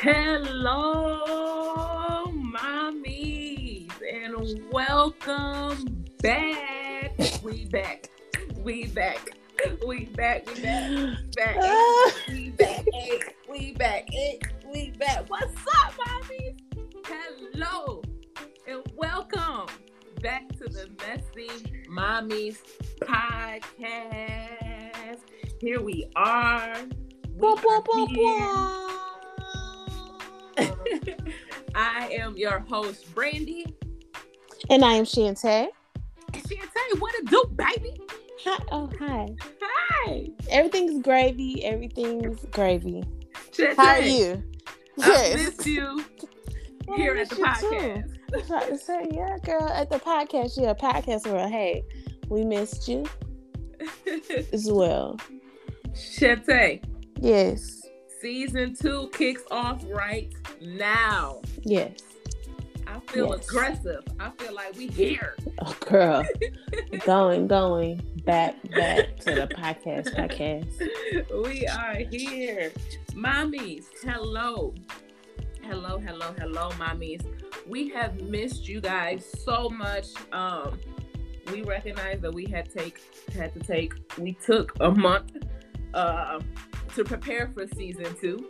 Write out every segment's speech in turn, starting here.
Hello, mommies, and welcome back. We back. We back. We back. We back. Back. We back. We back. We back. What's up, mommies? Hello, and welcome back to the Messy Mommies podcast. Here we are. I am your host, Brandy. And I am Shantae. Shantae, what it do, baby? Hi. Oh, hi. Hi. Everything's gravy. Everything's gravy. Shantae, How are you? I missed you here at the podcast. I was about to say, yeah, girl, at the podcast. Yeah, podcast world. Hey, we missed you as well. Shantae. Yes. Season 2 kicks off right now. Yes. I feel aggressive. I feel like we here. Oh, girl. going back to the podcast. We are here. Mommies, hello, mommies. We have missed you guys so much. We recognize that we took a month to prepare for season 2.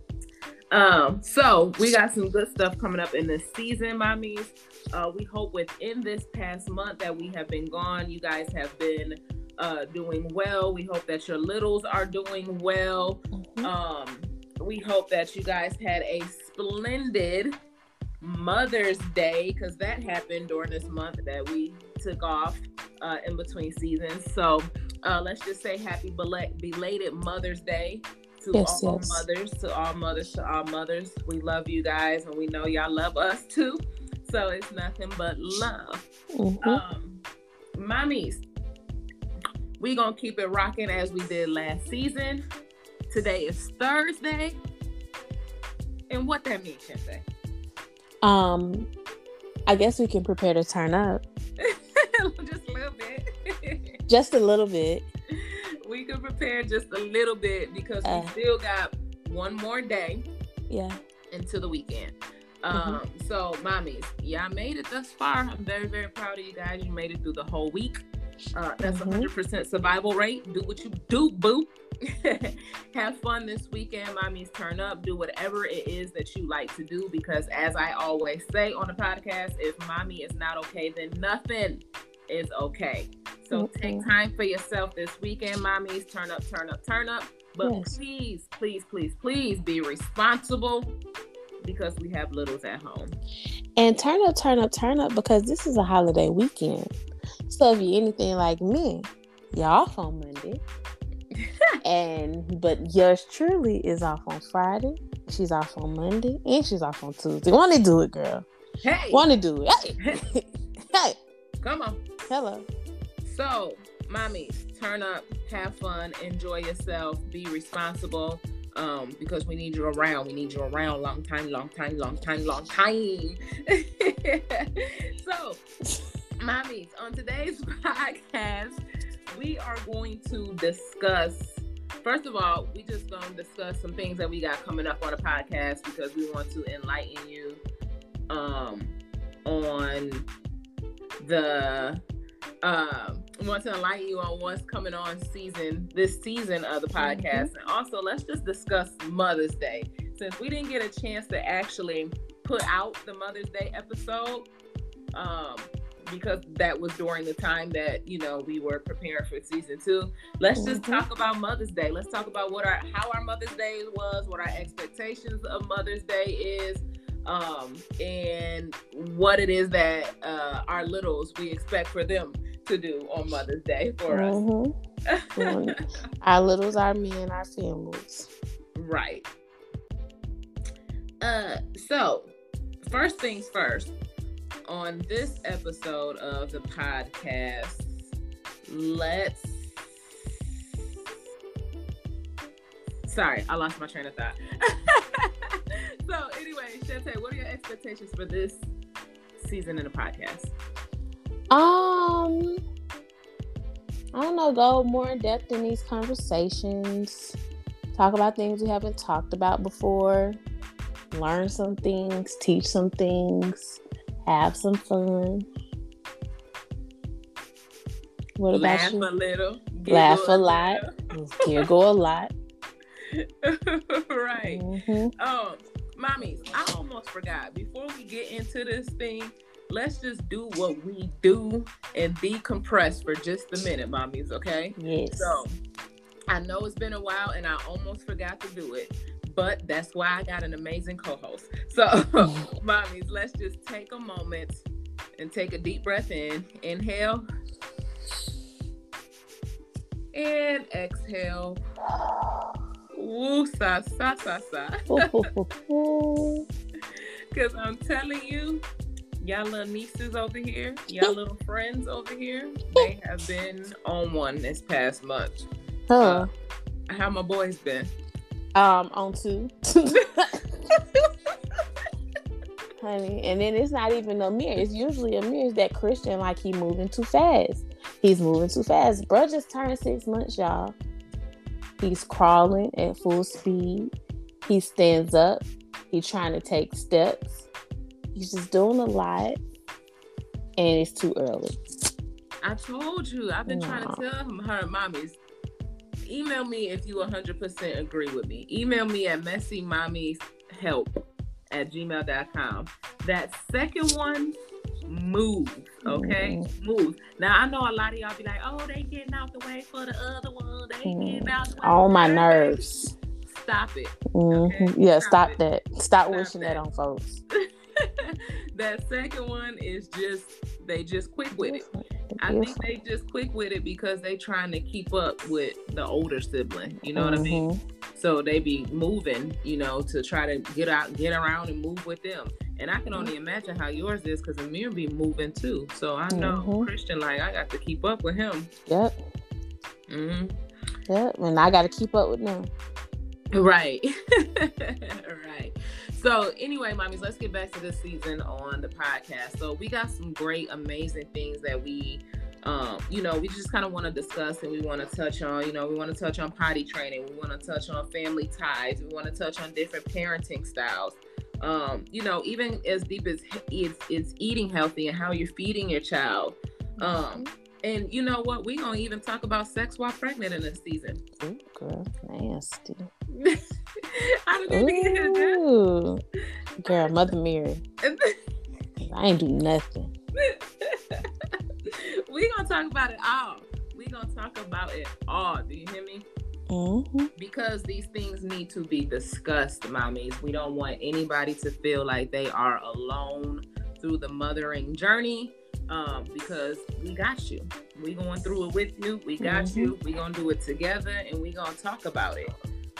So we got some good stuff coming up in this season, mommies. We hope within this past month that we have been gone, you guys have been doing well. We hope that your littles are doing well. Mm-hmm. We hope that you guys had a splendid Mother's Day, because that happened during this month that we took off in between seasons. So let's just say happy belated Mother's Day to all mothers. We love you guys, and we know y'all love us too. So it's nothing but love. Mm-hmm. Mommies, we gonna keep it rocking as we did last season. Today is Thursday, and what that means, Shantae? I guess we can prepare to turn up. Just a little bit. Just a little bit. We can prepare just a little bit because we still got one more day. Yeah. Until the weekend. So, mommies, y'all made it thus far. I'm very, very proud of you guys. You made it through the whole week. That's 100% survival rate. Do what you do, boo. Have fun this weekend, mommies. Turn up. Do whatever it is that you like to do, because as I always say on the podcast, if mommy is not okay, then nothing is okay. So take time for yourself this weekend, mommies. Turn up. But please be responsible, because we have littles at home. And turn up, because this is a holiday weekend. So if you're anything like me, you're off on Monday. But yours truly is off on Friday. She's off on Monday, and she's off on Tuesday. Want to do it, girl? Hey, want to do it? Hey, come on. Hello. So, mommies, turn up, have fun, enjoy yourself, be responsible. Because we need you around. We need you around long time. So, mommies, on today's podcast, we are going to discuss. First of all, we just going to discuss some things that we got coming up on the podcast, because we want to enlighten you on what's coming on this season of the podcast. And also, let's just discuss Mother's Day, since we didn't get a chance to actually put out the Mother's Day episode, because that was during the time that, we were preparing for season 2. Let's just talk about Mother's Day. Let's talk about how our Mother's Day was, what our expectations of Mother's Day is, and what it is that our littles, we expect for them to do on Mother's Day for us. Our littles, our men, our families. Right. So, first things first, on this episode of the podcast, Sorry, I lost my train of thought. So, anyway, Shantae, what are your expectations for this season in the podcast? I don't know, go more in depth in these conversations. Talk about things we haven't talked about before. learn some things, teach some things, have some fun. What about Laugh you? a little. Laugh a lot. Giggle a lot. Right. Mommies, I almost forgot. Before we get into this thing, let's just do what we do and decompress for just a minute, mommies, okay? Yes. So, I know it's been a while and I almost forgot to do it, but that's why I got an amazing co-host. So, mommies, let's just take a moment and take a deep breath in. Inhale. And exhale. Woo, sa, sa, sa, sa. Because I'm telling you, y'all little nieces over here, y'all little friends over here, they have been on one this past month. How my boys been? On 2. Honey, and then it's not even Amir. It's usually Amir's that Christian, like he moving too fast. He's moving too fast. Bro just turned 6 months, y'all. He's crawling at full speed. He stands up. He's trying to take steps. He's just doing a lot. And it's too early. I told you. I've been trying to tell her, mommies, email me if you 100% agree with me. Email me at messymommyhelp@gmail.com. That second one, move, okay? Move. Now, I know a lot of y'all be like, oh, they getting out the way for the other one. They getting out the way. All my nerves. Stop it. Okay? Yeah, stop that. Stop wishing that on folks. That second one is just, they just quick with it. I think they just quick with it because they trying to keep up with the older sibling. You know what I mean? So they be moving, to try to get around and move with them. And I can only imagine how yours is because Amir be moving too. So I know Christian, I got to keep up with him. Yep. Yep. And I got to keep up with them. Right. Right. So anyway, mommies, let's get back to this season on the podcast. So we got some great, amazing things that we just kind of want to discuss and we want to touch on. We want to touch on potty training. We want to touch on family ties. We want to touch on different parenting styles. Even as deep as it's eating healthy and how you're feeding your child. And you know what? We're going to even talk about sex while pregnant in this season. Ooh, girl, nasty. How did they get here, girl, Mother Mary. I ain't do nothing. We're going to talk about it all. We're going to talk about it all. Do you hear me? Because these things need to be discussed, mommies. We don't want anybody to feel like they are alone through the mothering journey. Because we got you. We going through it with you. We got you. We gonna do it together, and we gonna talk about it.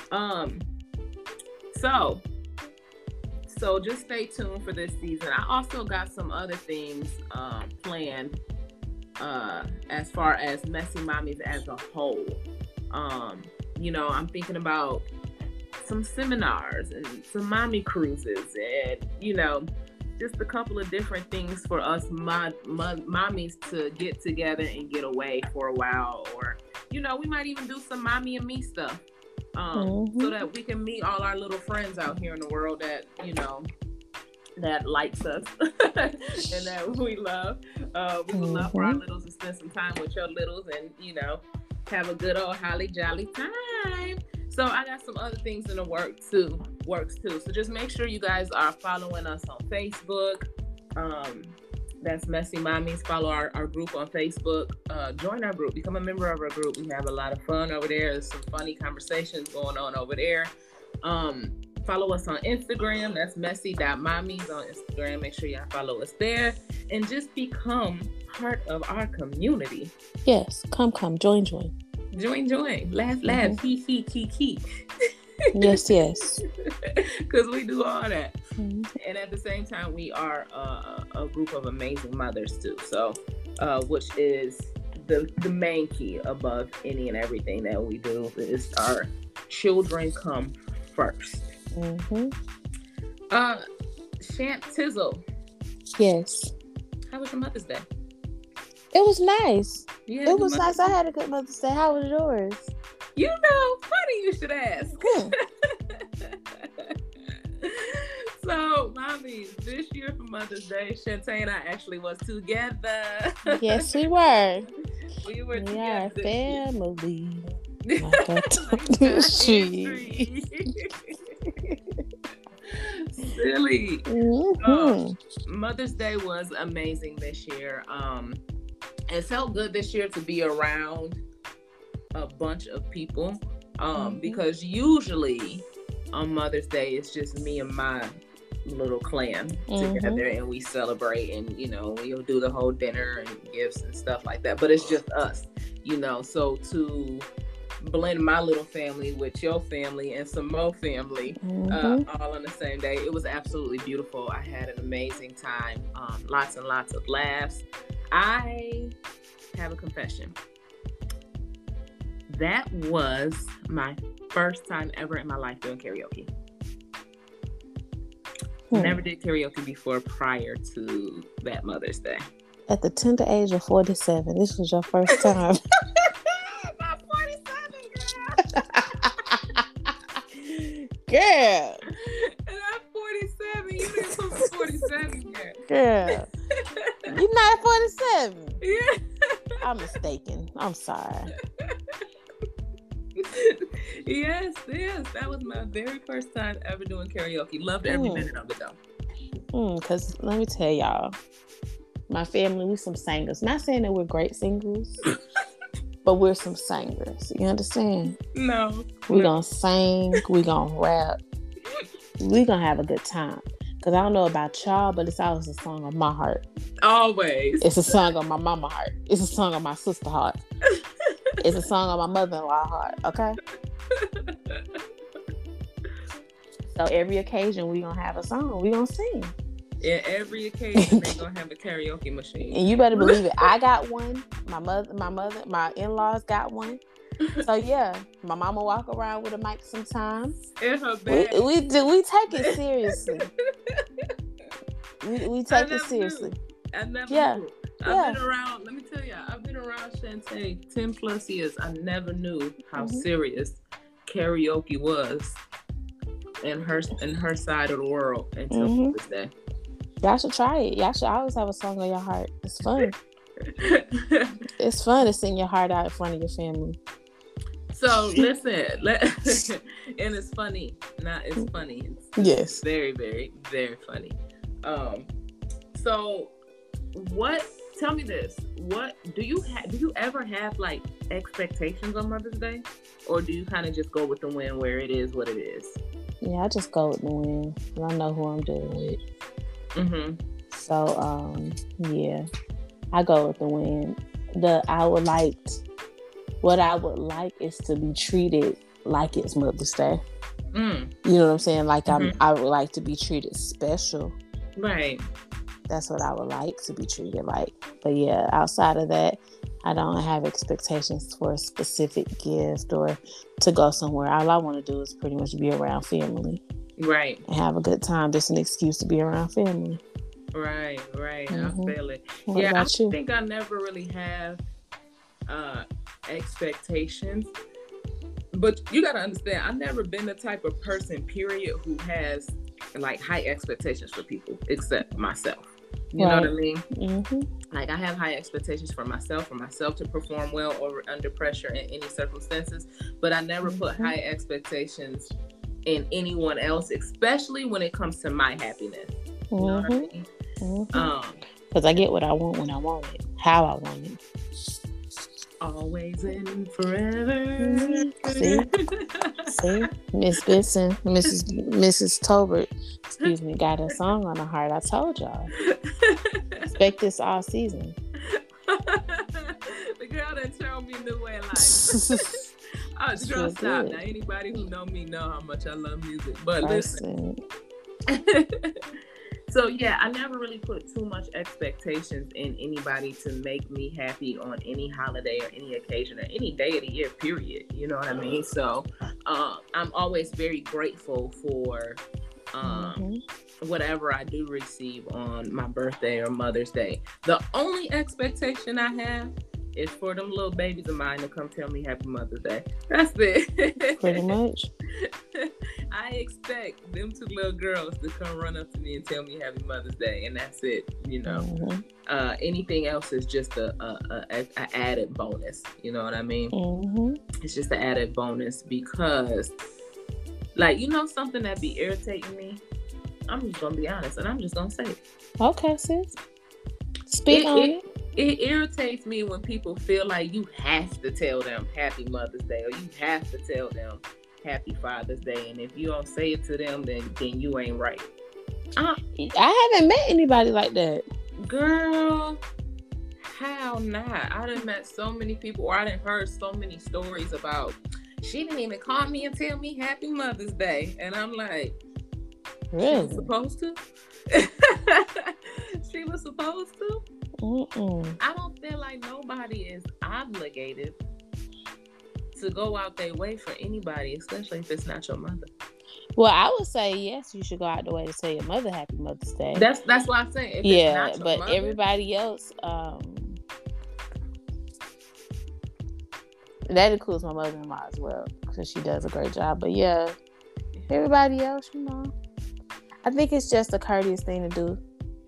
So just stay tuned for this season. I also got some other things planned as far as Messy Mommies as a whole. I'm thinking about some seminars and some mommy cruises, and just a couple of different things for us mommies to get together and get away for a while. Or, we might even do some mommy and me stuff so that we can meet all our little friends out here in the world that, that likes us and that we love. We would love for our littles to spend some time with your littles and, have a good old holly jolly time. So I got some other things in the works too. So just make sure you guys are following us on Facebook. That's Messy Mommies. Follow our group on Facebook. Join our group. Become a member of our group. We have a lot of fun over there. There's some funny conversations going on over there. Follow us on Instagram. That's messy.mommies on Instagram. Make sure y'all follow us there. And just become part of our community. Yes. Come. Join. Join. Laugh. Hee. Yes. Because we do all that. And at the same time, we are a group of amazing mothers too. So, which is the main key above any and everything that we do is our children come first. Shant Tizzle. Yes. How was your Mother's Day? It was nice. Yeah, it was nice. I had a good Mother's Day. How was yours? Funny you should ask. mommies, this year for Mother's Day, Shantae and I actually was together. Yes, we were. We were We are together. family. Like a total tree. Silly. Mm-hmm. Mother's Day was amazing this year. It felt good this year to be around a bunch of people. Because usually on Mother's Day it's just me and my little clan together, and we celebrate, and we'll do the whole dinner and gifts and stuff like that. But it's just us, so to blend my little family with your family and some more family all on the same day, it was absolutely beautiful. I had an amazing time. Lots and lots of laughs. I have a confession. That was my first time ever in my life doing karaoke. Never did karaoke before prior to that Mother's Day. At the tender age of 47, this was your first time. Not 47, girl. And I'm 47. You didn't put 47 yet. Girl. You're not 47. Yeah. I'm mistaken. I'm sorry. Yes. That was my very first time ever doing karaoke. Loved every minute of it though. Because let me tell y'all, my family, we some singers. Not saying that we're great singers, but we're some singers. You understand? No. We're going to sing. We're going to rap. We're going to have a good time. Because I don't know about y'all, but it's always a song on my heart. Always. It's a song on my mama heart. It's a song on my sister heart. It's a song on my mother-in-law heart, okay? So every occasion we gonna have a song. We gonna sing. Yeah, every occasion they gonna have a karaoke machine. And you better believe it. I got one. My in-laws got one. So yeah, my mama walk around with a mic sometimes. In her bag. We take it seriously. we take it seriously. I never knew. I've been around, let me tell you, I've been around Shantae 10 plus years. I never knew how serious karaoke was in her side of the world until this day. Y'all should try it. Y'all should always have a song on your heart. It's fun. It's fun to sing your heart out in front of your family. So listen, and it's funny. It's funny. Yes. Very, very, very funny. So tell me this. What do you ever have like expectations on Mother's Day? Or do you kind of just go with the wind where it is what it is? Yeah, I just go with the wind. I know who I'm dealing with. So, yeah, I go with the wind. What I would like is to be treated like it's Mother's Day. You know what I'm saying? Like I would like to be treated special. Right. That's what I would like to be treated like. But yeah, outside of that, I don't have expectations for a specific gift or to go somewhere. All I want to do is pretty much be around family. Right. And have a good time. Just an excuse to be around family. Right. I feel it. What about you? I think I never really have expectations. But you got to understand, I've never been the type of person, period, who has like high expectations for people except myself. You know what I mean? Like I have high expectations for myself to perform well or under pressure in any circumstances, but I never put high expectations in anyone else, especially when it comes to my happiness. You know what I mean? Because I get what I want when I want it, how I want it. Always and forever. See, Miss Benson, Mrs. Tolbert, got a song on her heart. I told y'all. Expect this all season. The girl that showed me the way life. Oh, girl, stop. Now, anybody who know me know how much I love music. But listen. So yeah, I never really put too much expectations in anybody to make me happy on any holiday or any occasion or any day of the year, period. You know what I mean? So I'm always very grateful for whatever I do receive on my birthday or Mother's Day. The only expectation I have is for them little babies of mine to come tell me Happy Mother's Day. That's it. Pretty much. I expect them two little girls to come run up to me and tell me Happy Mother's Day, and that's it. Anything else is just a added bonus. You know what I mean? It's just an added bonus because, like, something that be irritating me. I'm just gonna be honest, and I'm just gonna say it. Okay, sis. Speak on it. It irritates me when people feel like you have to tell them Happy Mother's Day, or you have to tell them Happy Father's Day, and if you don't say it to them, then you ain't right. I haven't met anybody like that. Girl, how not? I done met so many people, or I done heard so many stories about, she didn't even call me and tell me Happy Mother's Day, and I'm like, really? She was supposed to? She was supposed to? I don't feel like nobody is obligated to go out their way for anybody, especially if it's not your mother. Well, I would say yes, you should go out the way to tell your mother Happy Mother's Day. That's what I'm saying. If it's not your mother, everybody else, that includes my mother-in-law as well, because she does a great job. But yeah, everybody else, I think it's just a courteous thing to do.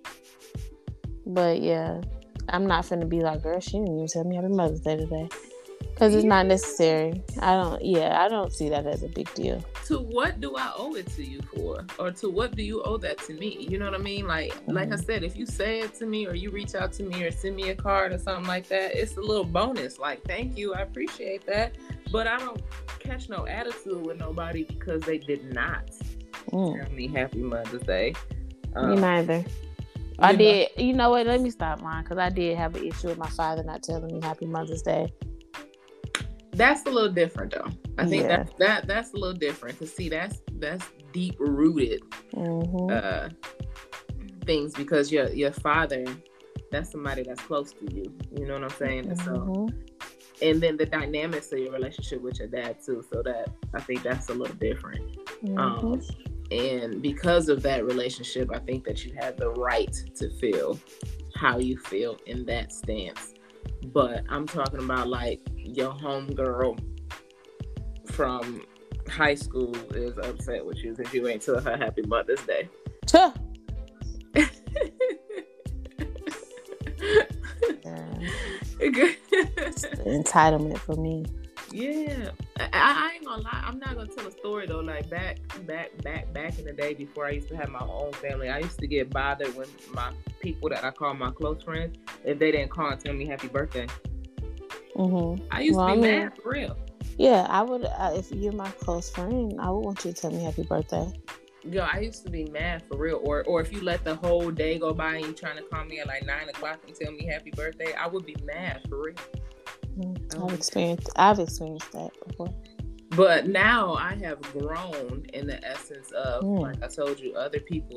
But yeah, I'm not finna be like, girl, she didn't even tell me Happy Mother's Day today. Because it's not necessary. I don't see that as a big deal. To what do I owe it to you for? Or to what do you owe that to me? You know what I mean? Like I said, if you say it to me, or you reach out to me, or send me a card or something like that, it's a little bonus. Like, thank you, I appreciate that. But I don't catch no attitude with nobody because they did not tell me Happy Mother's Day. Me neither. I did. You know what? Let me stop lying, because I did have an issue with my father not telling me Happy Mother's Day. That's a little different, though. I think that's a little different. Cause see, that's deep rooted things, because your father, that's somebody that's close to you. You know what I'm saying? And so, and then the dynamics of your relationship with your dad too. So that, I think that's a little different. And because of that relationship, I think that you have the right to feel how you feel in that stance. But I'm talking about, like, your homegirl from high school is upset with you because you ain't tell her Happy Mother's Day. Huh. It's the entitlement for me. Yeah, I ain't gonna lie. I'm not gonna tell a story though. Like back in the day, before I used to have my own family, I used to get bothered when my people that I call my close friends, if they didn't call and tell me happy birthday. I used to be mad for real. Yeah, I would. If you're my close friend, I would want you to tell me happy birthday. Yo, I used to be mad for real. Or if you let the whole day go by and you trying to call me at like 9 o'clock and tell me happy birthday, I would be mad for real. I've experienced that before. But now I have grown in the essence of, like I told you, I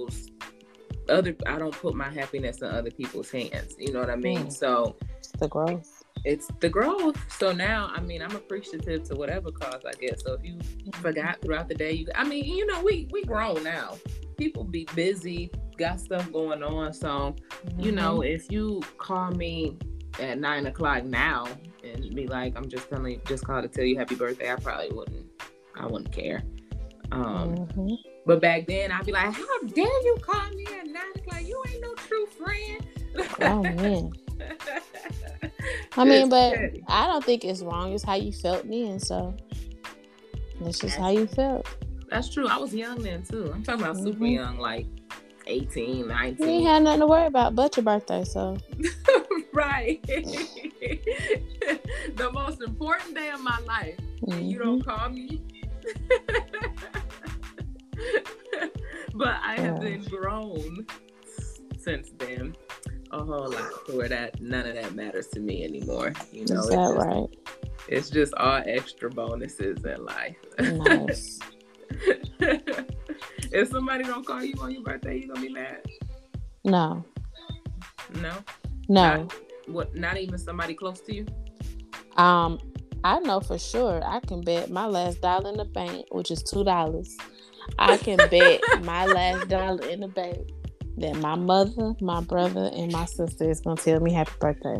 don't put my happiness in other people's hands. You know what I mean? So it's the growth. So now, I mean, I'm appreciative to whatever cause I get. So if you forgot throughout the day, we grown now. People be busy, got stuff going on. So, if you call me at 9 o'clock now and be like, I'm just called to tell you happy birthday, I probably wouldn't care. But back then I'd be like, how dare you call me at 9 o'clock? You ain't no true friend. Oh man. I mean, but I don't think it's wrong. It's how you felt then, so it's just how you felt. That's true. I was young then too. I'm talking about super young, like 18, 19. You ain't had nothing to worry about but your birthday, so. Right. The most important day of my life. And you don't call me. But I have been grown since then a whole lot, where that none of that matters to me anymore. Is that right? It's just all extra bonuses in life. Nice. If somebody don't call you on your birthday, you gonna be mad? No. Not even somebody close to you? I know for sure. I can bet my last dollar in the bank, which is $2. I can bet my last dollar in the bank that my mother, my brother, and my sister is gonna tell me happy birthday.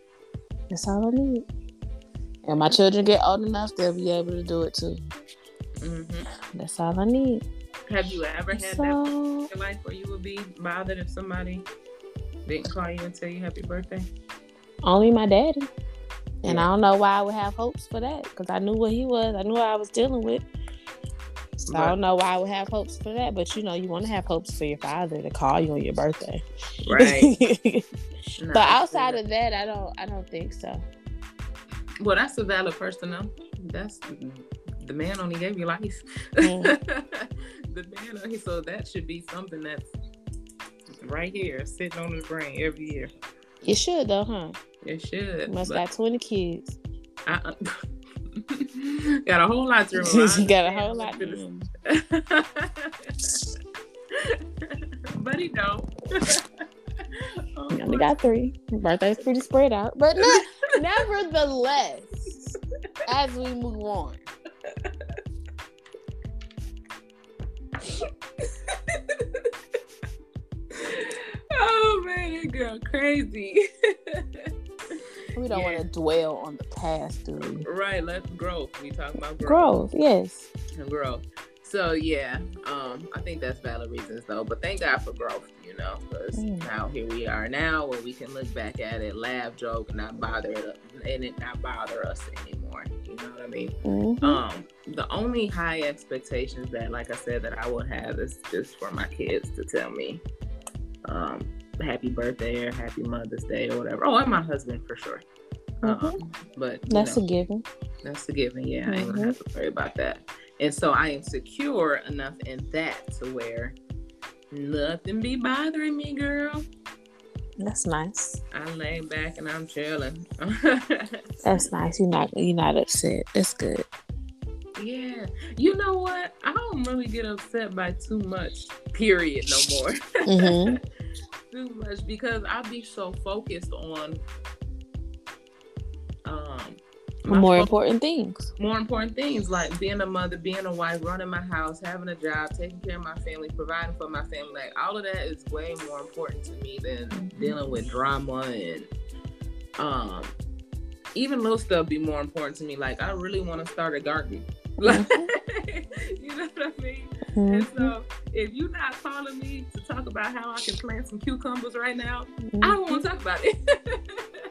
That's all I need. And my children get old enough, they'll be able to do it too. That's all I need. Have you ever had that in your life where you would be bothered if somebody didn't call you and tell you happy birthday? Only my daddy. And I don't know why I would have hopes for that, because I knew what he was. I knew what I was dealing with. So I don't know why I would have hopes for that. But, you know, you want to have hopes for your father to call you on your birthday. Right. But outside of that, I don't think so. Well, that's a valid person, though. That's the man only gave you life. The man, so that should be something that's right here, sitting on his brain every year. It should, though, huh? It should. You must got 20 kids. Got a whole lot to remember. You got a whole lot to remember. But he don't. You only got 3. Birthday's pretty spread out. But nevertheless, as we move on. Oh man, that girl crazy. We don't want to dwell on the past, do we? Right, let's growth. We talk about growth. Yes. And growth. So yeah, I think that's valid reasons though. But thank God for growth, you know, because now here we are now where we can look back at it, laugh, joke, and not bother us anymore. You know what I mean? Mm-hmm. The only high expectations that, like I said, that I would have is just for my kids to tell me, happy birthday or happy Mother's Day or whatever. Oh, and my husband for sure. But that's a given. That's a given. Yeah, I ain't gonna have to worry about that. And so I am secure enough in that to where nothing be bothering me, girl. That's nice. I lay back and I'm chilling. That's nice. You're not upset. That's good. Yeah. You know what? I don't really get upset by too much, period, no more. Too much, because I be so focused on more important things, like being a mother, being a wife, running my house, having a job, taking care of my family, providing for my family. Like, all of that is way more important to me than dealing with drama, and even little stuff be more important to me. Like, I really want to start a garden. Like, you know what I mean? And so if you're not calling me to talk about how I can plant some cucumbers right now, I don't want to talk about it.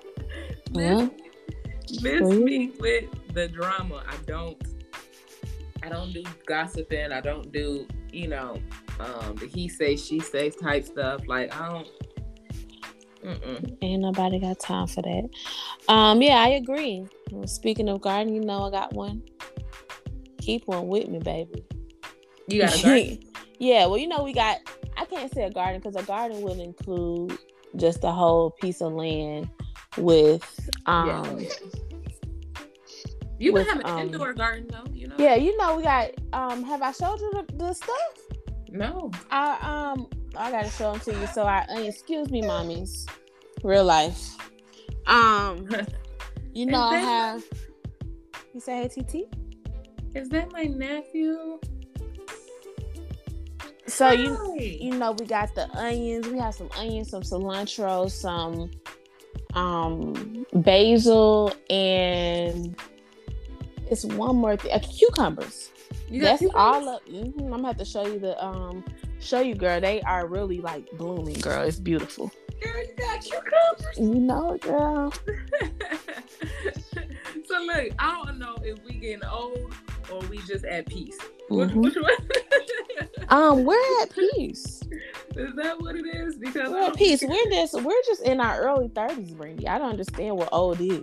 Miss me with the drama. I don't do gossiping. I don't do, the he say, she say type stuff. Like, I don't. Ain't nobody got time for that. Yeah, I agree. Speaking of garden, I got one. Keep one with me, baby. You got a garden? Yeah, well, we got, I can't say a garden, because a garden would include just a whole piece of land with You would have an indoor garden though, Yeah, we got have I showed you the stuff? No. I gotta show them to you. So excuse me, mommies. Real life. I have. You say, hey, TT? Is that my nephew? So we got the onions. We have some onions, some cilantro, some basil, and it's one more thing. Cucumbers. That's cucumbers? All up. I'm gonna have to show you, girl. They are really like blooming, girl. It's beautiful. Girl, you got cucumbers. Girl. So look, I don't know if we getting old or we just at peace. Which one? We're at peace. Is that what it is? Because we're at peace. We're just in our early 30s, Brandy. I don't understand what old is.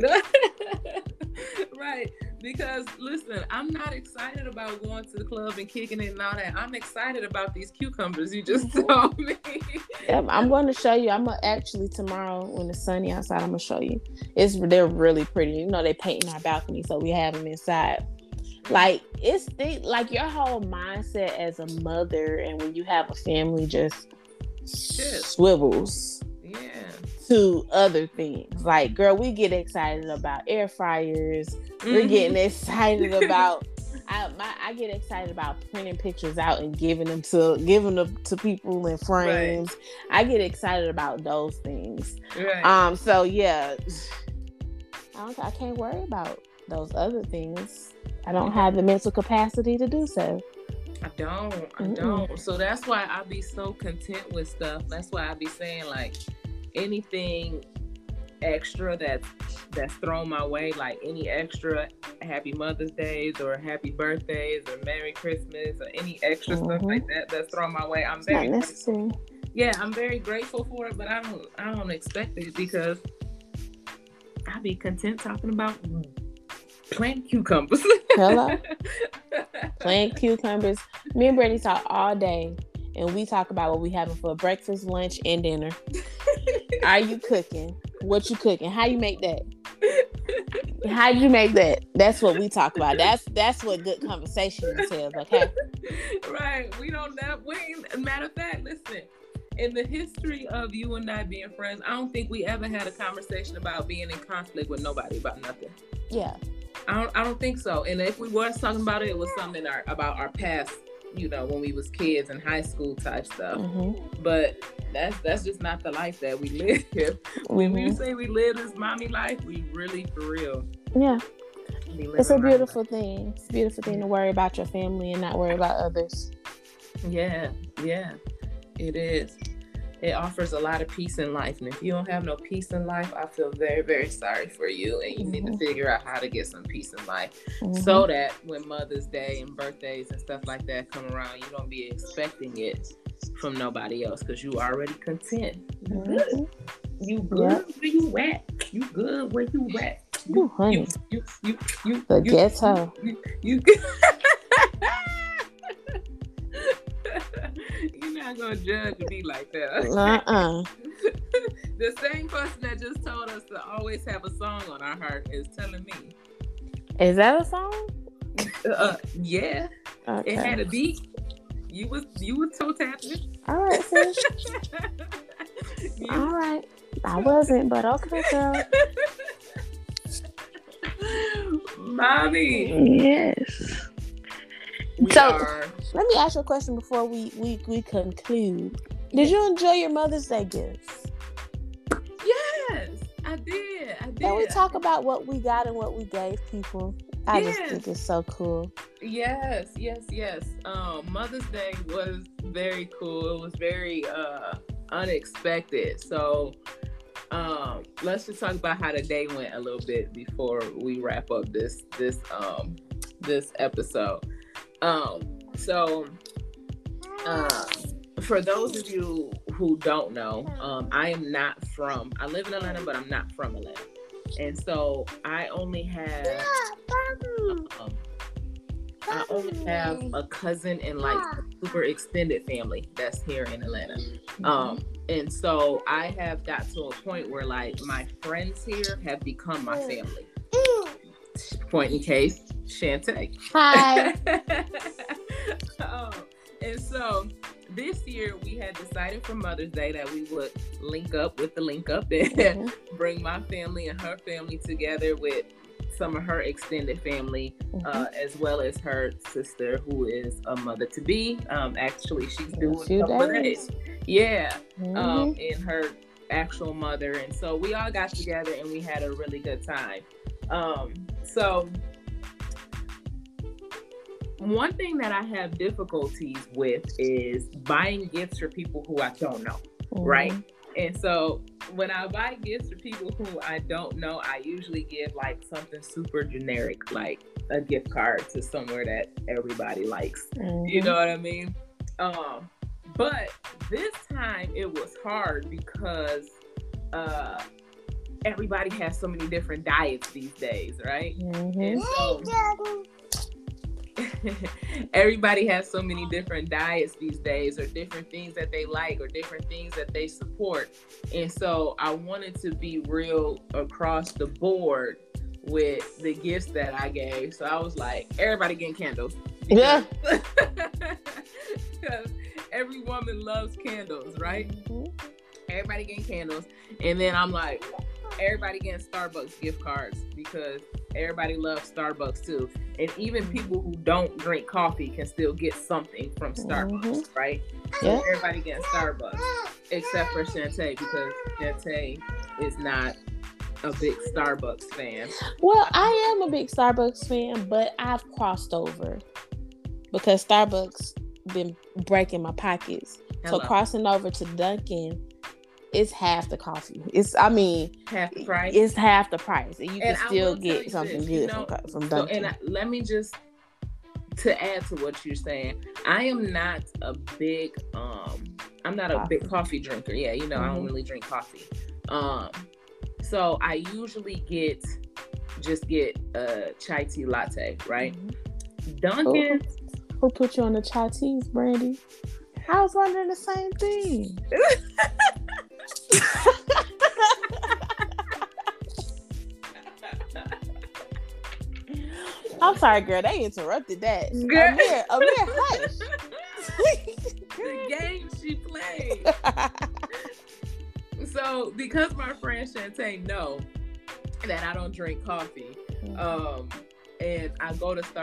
Right. Because listen, I'm not excited about going to the club and kicking it and all that. I'm excited about these cucumbers you just told me. Yeah, I'm going to show you. I'm gonna actually tomorrow when it's sunny outside, I'm gonna show you. They're really pretty. They painting our balcony, so we have them inside. Like, like your whole mindset as a mother, and when you have a family, just swivels. Yeah. To other things. Like, girl, we get excited about air fryers. We're getting excited about I get excited about printing pictures out and giving them to people in frames. Right. I get excited about those things. Right. So yeah. I can't worry about those other things, I don't have the mental capacity to do so. I don't. So that's why I be so content with stuff. That's why I be saying, like, anything extra that's thrown my way, like any extra Happy Mother's Days or Happy Birthdays or Merry Christmas or any extra stuff like that's thrown my way, I'm very grateful. Yeah, I'm very grateful for it, but I don't expect it because I be content talking about plant cucumbers. Hello. Plant cucumbers. Me and Brittany talk all day, and we talk about what we having for breakfast, lunch, and dinner. Are you cooking? What you cooking? How you make that? How you make that? That's what we talk about. That's what good conversation entails. Okay. Right. We don't have. Matter of fact, listen. In the history of you and I being friends, I don't think we ever had a conversation about being in conflict with nobody about nothing. Yeah. I don't think so. And if we was talking about it, it was something about our past, you know, when we was kids in high school type stuff. Mm-hmm. But that's just not the life that we live. When we say we live this mommy life, we really for real. Yeah. It's a beautiful thing. It's a beautiful thing to worry about your family and not worry about others. Yeah. It is. It offers a lot of peace in life. And if you don't have no peace in life, I feel very, very sorry for you. And you need to figure out how to get some peace in life so that when Mother's Day and birthdays and stuff like that come around, you don't be expecting it from nobody else because you already content. You good where you at. You good where you at. You honey. You the ghetto. You You're not gonna judge me like that. The same person that just told us to always have a song on our heart is telling me. Is that a song? Yeah. Okay. It had a beat. You was toe tapping. All right, sis. All right. I wasn't, but okay, girl. Mommy. Yes. Let me ask you a question before we conclude. Did you enjoy your Mother's Day gifts? Yes, I did. Can we talk about what we got and what we gave people? I just think it's so cool. Yes. Mother's Day was very cool. It was very unexpected. So let's just talk about how the day went a little bit before we wrap up this episode. For those of you who don't know, I live in Atlanta, but I'm not from Atlanta. And so I only have a cousin and like super extended family that's here in Atlanta. And so I have got to a point where like my friends here have become my family. Point in case, Shantae. Hi. And so this year we had decided for Mother's Day that we would link up with the Link Up and bring my family and her family together with some of her extended family, as well as her sister who is a mother-to-be. Actually, she's due in a couple of days. Yeah. And her actual mother. And so we all got together and we had a really good time. So one thing that I have difficulties with is buying gifts for people who I don't know, right? And so when I buy gifts for people who I don't know, I usually give like something super generic, like a gift card to somewhere that everybody likes. You know what I mean? But this time it was hard because everybody has so many different diets these days, right? And so everybody has so many different diets these days, or different things that they like, or different things that they support. And so I wanted to be real across the board with the gifts that I gave. So I was like, everybody getting candles. Yeah. Because every woman loves candles, right? Everybody getting candles. And then I'm like, everybody getting Starbucks gift cards because everybody loves Starbucks too. And even people who don't drink coffee can still get something from Starbucks, right? Yeah. So everybody getting Starbucks except for Shantae, because Shantae is not a big Starbucks fan. Well, I am a big Starbucks fan, but I've crossed over because Starbucks been breaking my pockets. Hello. So crossing over to Dunkin', it's half the coffee. Half the price. It's half the price, and you can still get something good from Dunkin'. Let me just to add to what you're saying. I am not a big I'm not a big coffee drinker. Yeah, I don't really drink coffee. So I usually get a chai tea latte, right? Mm-hmm. Dunkin'. Who put you on the chai teas, Brandy? I was wondering the same thing. I'm sorry, girl. They interrupted that. Amir, hush. The game she played. So, because my friend Shantae know that I don't drink coffee, and I go to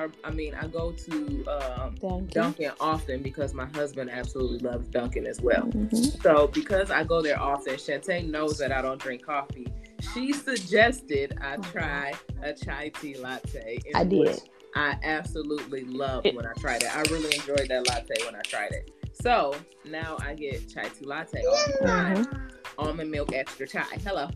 Dunkin' often because my husband absolutely loves Dunkin' as well. Mm-hmm. So, because I go there often, Shantae knows that I don't drink coffee. She suggested I try a chai tea latte. I did. I absolutely loved when I tried it. I really enjoyed that latte when I tried it. So now I get chai tea latte all the time. Almond milk extra chai. Hello.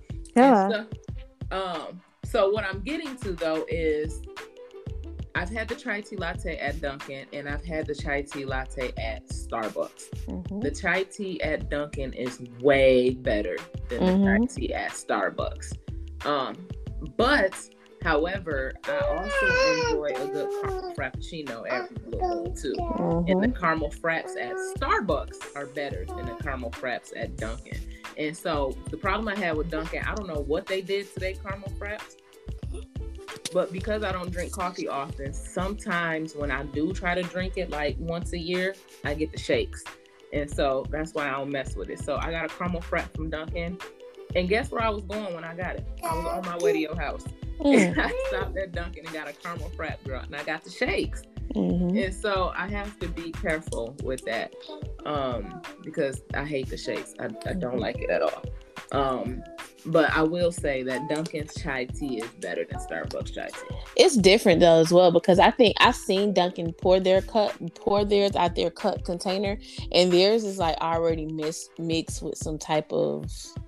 So what I'm getting to though is I've had the chai tea latte at Dunkin' and I've had the chai tea latte at Starbucks. Mm-hmm. The chai tea at Dunkin' is way better than the chai tea at Starbucks. But however, I also enjoy a good caramel frappuccino every little bit too. Mm-hmm. And the caramel fraps at Starbucks are better than the caramel fraps at Dunkin'. And so the problem I had with Dunkin', I don't know what they did to their caramel fraps, but because I don't drink coffee often, sometimes when I do try to drink it like once a year, I get the shakes. And so that's why I don't mess with it. So I got a caramel frap from Dunkin'. And guess where I was going when I got it? I was on my way to your house. And I stopped at Dunkin' and got a caramel frap, girl, and I got the shakes. Mm-hmm. And so I have to be careful with that because I hate the shakes. I don't like it at all. But I will say that Dunkin's chai tea is better than Starbucks chai tea. It's different though as well because I think I've seen Dunkin' pour theirs out their cup container, and theirs is like already mixed with some type of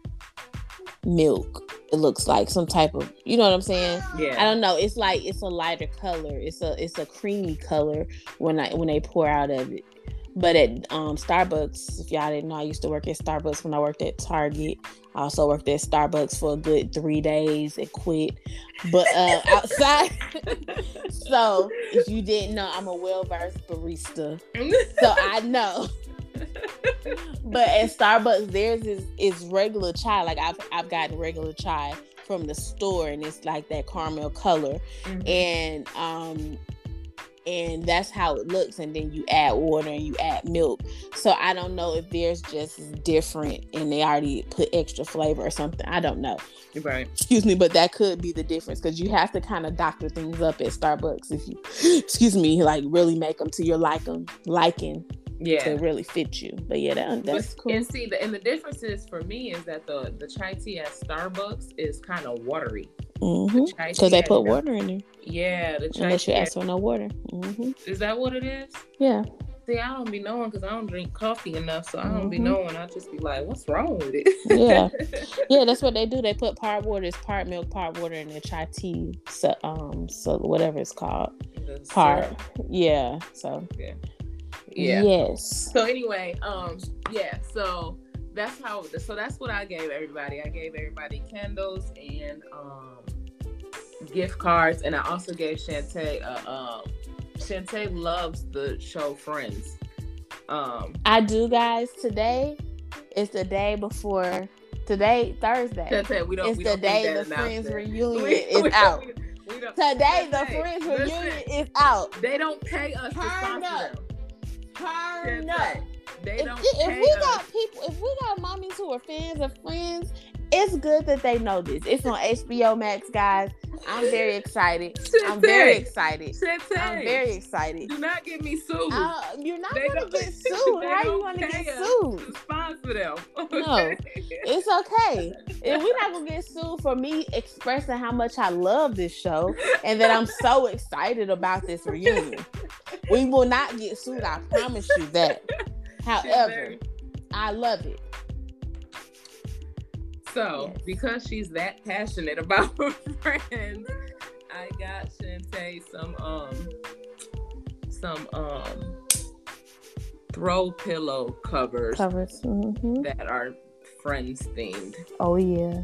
milk. It looks like some type of, you know what I'm saying? Yeah. I don't know. It's like it's a lighter color. It's a creamy color when they pour out of it. But at Starbucks, if y'all didn't know, I used to work at Starbucks when I worked at Target. I also worked at Starbucks for a good 3 days and quit. But outside, so if you didn't know, I'm a well-versed barista. So I know. But at Starbucks, theirs is regular chai. Like I've gotten regular chai from the store, and it's like that caramel color, and that's how it looks. And then you add water and you add milk. So I don't know if theirs just is different and they already put extra flavor or something. I don't know. Right. Excuse me, but that could be the difference because you have to kind of doctor things up at Starbucks if you, like really make them to your liking. Yeah, to really fit you. But yeah, that's cool. And see, the difference is for me is that the chai tea at Starbucks is kind of watery. Because they put water in there. Yeah, the chai unless tea you ask for no water. Is that what it is? Yeah. See, I don't be knowing because I don't drink coffee enough, so I don't be knowing. I just be like, what's wrong with it? Yeah, that's what they do. They put part water, it's part milk, part water in their chai tea. So whatever it's called, part. Yeah. So. Yeah. Yes. So anyway, so that's what I gave everybody. I gave everybody candles and gift cards, and I also gave Shantae Shantae loves the show Friends. I do, guys. Today is the day before Thursday. Shantae, we don't the day the Friends reunion is out. Today the Friends reunion is out. They don't pay us to sponsor them. Turn up. They don't pay us. If we got mommies who are fans of Friends it's good that they know this. It's on HBO Max, guys. I'm very excited. I'm very excited. Do not get me sued. You're not going to get sued. How you going to get sued? To sponsor them. No, it's okay. And we're not going to get sued for me expressing how much I love this show and that I'm so excited about this reunion. We will not get sued. I promise you that. However, I love it. So, because she's that passionate about her friends, I got Shantae some throw pillow covers that are friends themed. Oh yeah.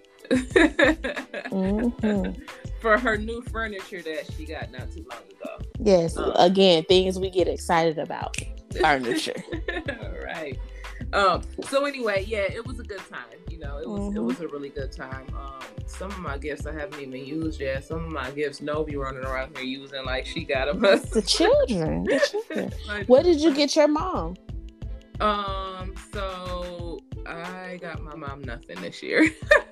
For her new furniture that she got not too long ago. Yes. Again, things we get excited about. Furniture. Right. So anyway, yeah, it was a good time. You know, it was a really good time. Some of my gifts I haven't even used yet. Some of my gifts Novi running around here using like she got them. The children. What did you get your mom? So I got my mom nothing this year.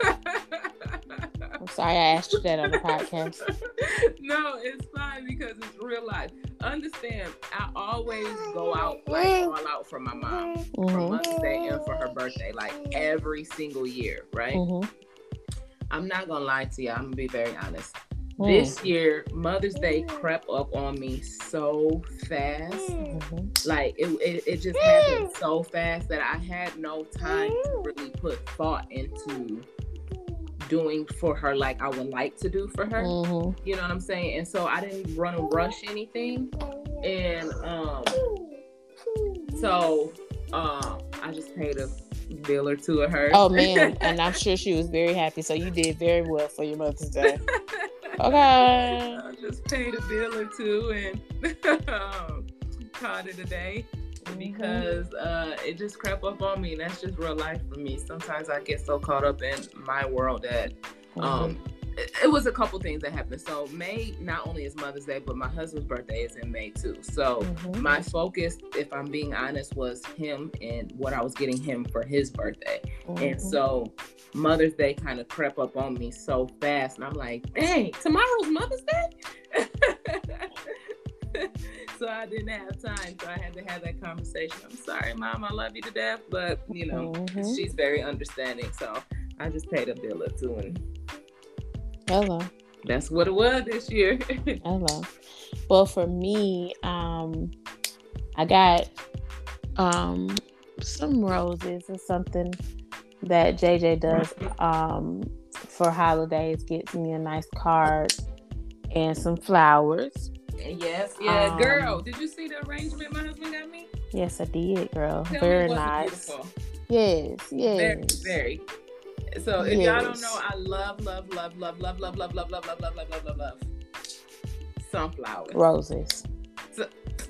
I'm sorry I asked you that on the podcast. No, it's fine because it's real life. Understand, I always go out all out for my mom for Mother's Day and for her birthday, like every single year, right? I'm not gonna lie to you. I'm gonna be very honest. This year, Mother's Day crept up on me so fast. Like it just happened so fast that I had no time to really put thought into doing for her like I would like to do for her. You know what I'm saying? And so I didn't run and rush anything. And I just paid a bill or two of her. Oh man, and I'm sure she was very happy. So you did very well for your Mother's Day. Okay. I just paid a bill or two and called it a day. Because it just crept up on me, and that's just real life for me. Sometimes I get so caught up in my world that it was a couple things that happened. So May not only is Mother's Day, but my husband's birthday is in May too. So my focus, if I'm being honest, was him and what I was getting him for his birthday. And so Mother's Day kind of crept up on me so fast, and I'm like, dang, tomorrow's Mother's Day? So I didn't have time, so I had to have that conversation. I'm sorry, Mom, I love you to death, but you know, she's very understanding. So I just paid a bill or two, and hello, that's what it was this year. Hello. Well, for me, I got some roses or something that JJ does for holidays. Gets me a nice card and some flowers. Yes, girl. Did you see the arrangement my husband got me? Yes, I did, girl. Tell very me, nice. Beautiful? Yes. Very, very. So if y'all don't know, I love sunflowers. Roses. So...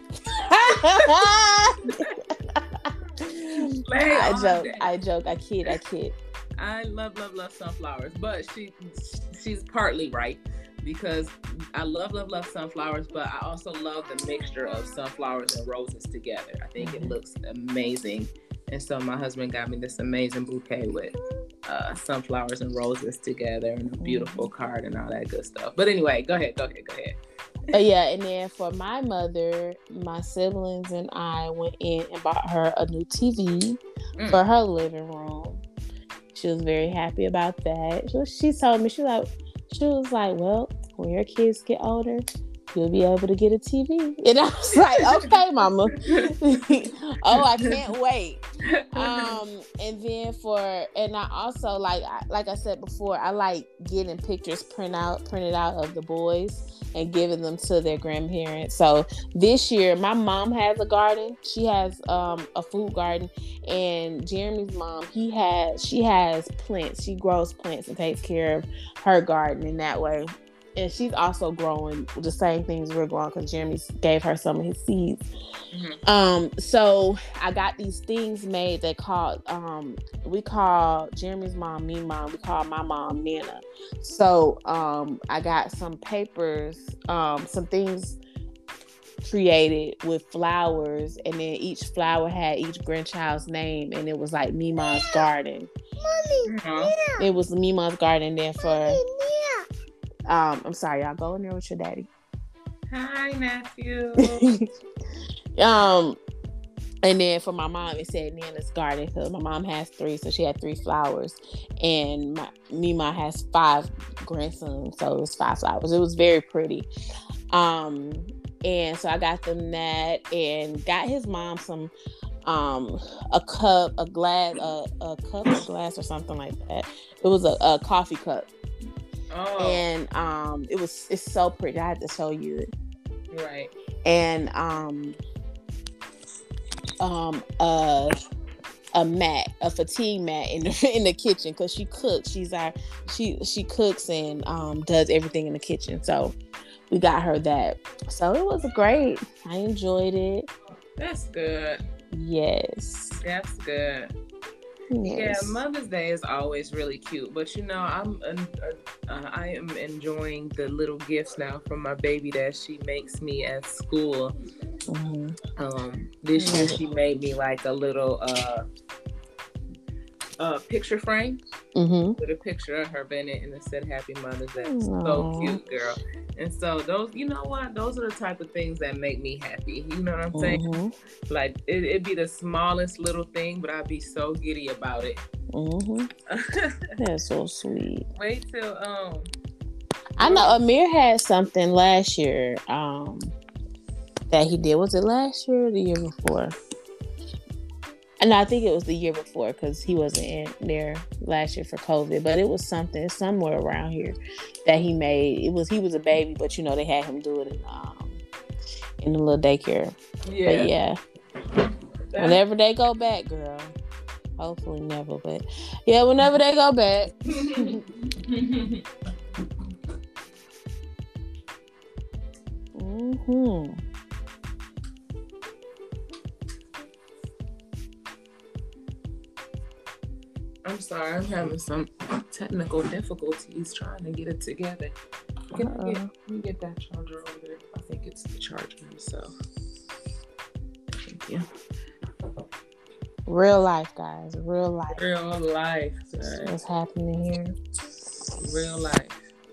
I joke. I kid. I love sunflowers, but she's partly right. Because I love sunflowers, but I also love the mixture of sunflowers and roses together. I think it looks amazing. And so my husband got me this amazing bouquet with sunflowers and roses together and a beautiful card and all that good stuff. But anyway, go ahead. But yeah, and then for my mother, my siblings and I went in and bought her a new TV for her living room. She was very happy about that. She told me, she was like, well, when your kids get older, you'll be able to get a TV. And I was like, okay, mama. Oh, I can't wait. And then and I also like I said before, I like getting pictures printed out of the boys and giving them to their grandparents. So this year, my mom has a garden. She has a food garden, and Jeremy's mom, she has plants. She grows plants and takes care of her garden in that way. And she's also growing the same things we're growing because Jeremy gave her some of his seeds. So I got these things made that we call Jeremy's mom me mom. We call my mom Nana. So I got some papers, some things created with flowers, and then each flower had each grandchild's name, and it was like Mima's garden. It was Mima's garden. Then for I'm sorry, y'all go in there with your daddy. Hi, nephew. And then for my mom, it said Nana's garden because my mom has 3, so she had 3 flowers, and Mima has 5 grandsons, so it was 5 flowers. It was very pretty. And so I got them that, and got his mom some a cup, a glass, a cup, a glass, or something like that. It was a coffee cup. Oh. And it's so pretty. I had to show you it. Right. And a mat, a fatigue mat in the kitchen because she cooks. She cooks and does everything in the kitchen. So we got her that. So it was great. I enjoyed it. That's good. Yes. That's good. Yes. Yeah, Mother's Day is always really cute, but I am enjoying the little gifts now from my baby that she makes me at school. Mm-hmm. This year she made me like a little picture frame with a picture of her in it, and it said Happy Mother's Day. So cute, girl. And so those, you know what? Those are the type of things that make me happy. You know what I'm saying? Mm-hmm. Like it'd be the smallest little thing, but I'd be so giddy about it. Mm-hmm. That's so sweet. Wait till I know Amir had something last year that he did. Was it last year or the year before? And I think it was the year before because he wasn't in there last year for COVID. But it was something somewhere around here that he made. He was a baby, but you know they had him do it in the little daycare. Yeah. But yeah, whenever they go back, girl. Hopefully never, but yeah, whenever they go back. Mm-hmm. I'm sorry, I'm having some technical difficulties trying to get it together. Let me get that charger over there. I think it's the charger itself. Thank you. Real life, guys. Real life. Real life. That's what's happening here. Real life.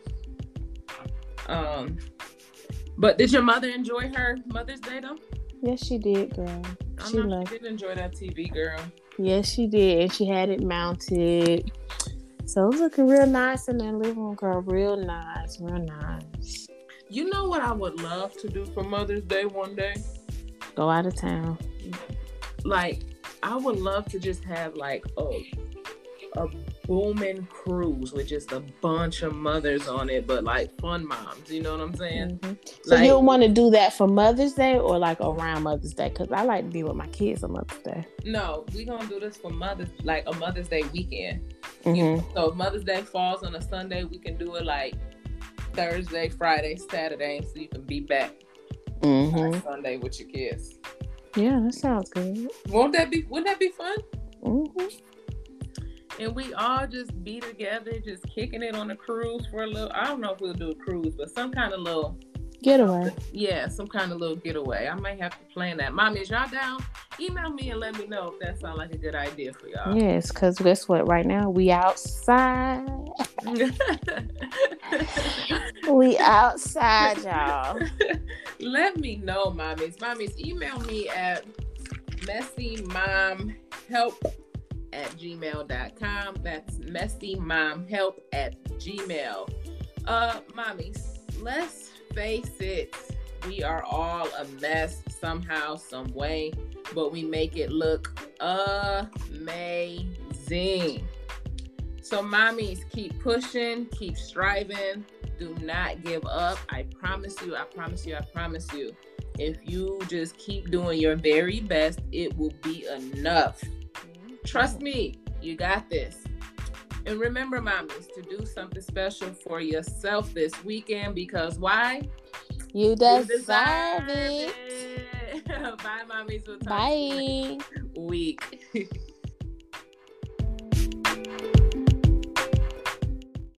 But did your mother enjoy her Mother's Day though? Yes, she did, girl. She did enjoy that TV, girl. Yes, she did. And she had it mounted. So it was looking real nice in that living room, girl. Real nice. Real nice. You know what I would love to do for Mother's Day one day? Go out of town. Like, I would love to just have like a booming cruise with just a bunch of mothers on it, but like fun moms, you know what I'm saying? Mm-hmm. So like, you'll want to do that for Mother's Day or like around Mother's Day? Because I like to be with my kids on Mother's Day. No, we're gonna do this for a Mother's Day weekend. Mm-hmm. You know, so if Mother's Day falls on a Sunday, we can do it like Thursday, Friday, Saturday, so you can be back on Sunday with your kids. Yeah, that sounds good. Wouldn't that be fun? Mm-hmm. And we all just be together, just kicking it on a cruise for a little. I don't know if we'll do a cruise, but some kind of little getaway. Yeah, some kind of little getaway. I might have to plan that. Mommy, is y'all down? Email me and let me know if that sounds like a good idea for y'all. Yes, because guess what? Right now, we outside. We outside, y'all. Let me know, mommies. Mommies, email me at messymomhelp@gmail.com. That's messymomhelp@gmail. Mommies, let's face it, we are all a mess somehow, some way, but we make it look amazing. So mommies, keep pushing, keep striving, do not give up. I promise you. If you just keep doing your very best, it will be enough. Trust me, you got this. And remember, mommies, to do something special for yourself this weekend, because why? You deserve it. Bye, mommies. We'll talk Bye. next week.